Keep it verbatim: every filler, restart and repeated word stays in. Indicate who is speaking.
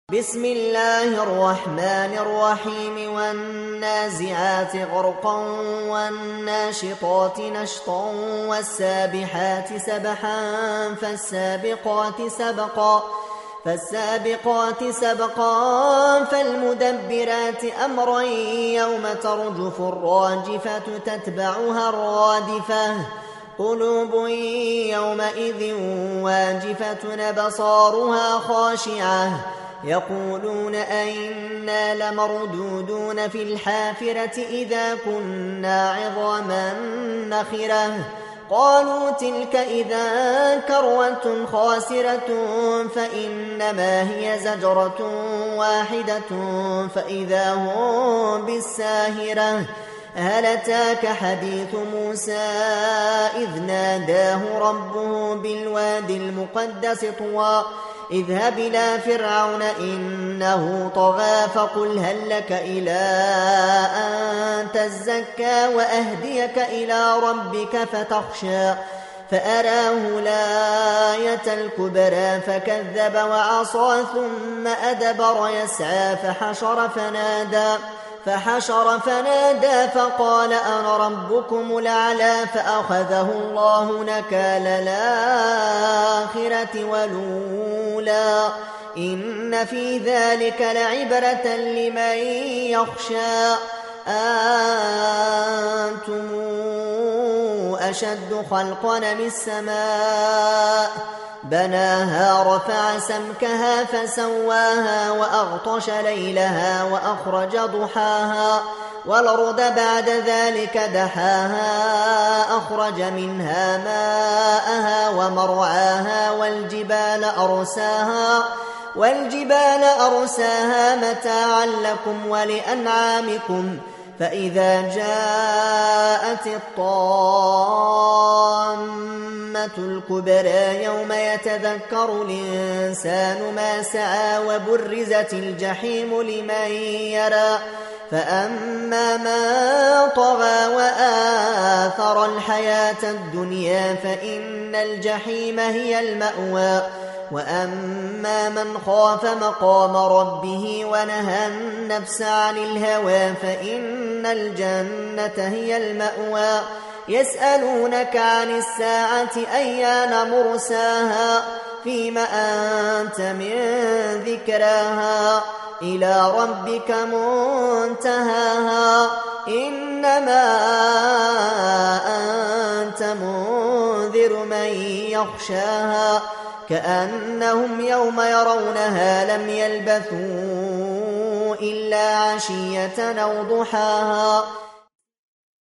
Speaker 1: بسم الله الرحمن الرحيم والنازعات غرقا والناشطات نشطا والسابحات سبحا فالسابقات سبقا فالسابقات سبقا فالمدبرات أمرا يوم ترجف الراجفة تتبعها الرادفة قلوب يومئذ واجفة أبصارها خاشعة يقولون أئنا لمردودون في الحافرة إذا كنا عظاما نخرة قالوا تلك إذا كروة خاسرة فإنما هي زجرة واحدة فإذا هم بالساهرة هل أتاك حديث موسى إذ ناداه ربه بالوادي المقدس طوى اذهب إلى فرعون إنه طغى فقل هل لك إلى أن تزكى وأهديك إلى ربك فتخشى فأراه الآية الكبرى فكذب وعصى ثم أدبر يسعى فحشر فنادى فحشر فنادى فقال أنا ربكم الأعلى فأخذه الله نكال الآخرة والأولى إن في ذلك لعبرة لمن يخشى أنتم أشد خلقا من السماء بناها رفع سمكها فسواها وأغطش ليلها وأخرج ضحاها والأرض بعد ذلك دحاها أخرج منها ماءها ومرعاها والجبال أرساها والجبال أرساها متاعا لكم ولأنعامكم فإذا جاءت الطامة الكبرى يوم يتذكر الإنسان ما سعى وبرزت الجحيم لمن يرى فأما من طغى وآثر الحياة الدنيا فإن الجحيم هي المأوى وأما من خاف مقام ربه ونهى النفس عن الهوى فإن الجنة هي المأوى يسألونك عن الساعة أيان مرساها فيم أنت من ذكراها إلى ربك منتهاها إنما أنت منذر من يخشاها كأنهم يوم يرونها لم يلبثوا إلا عشية أو ضحاها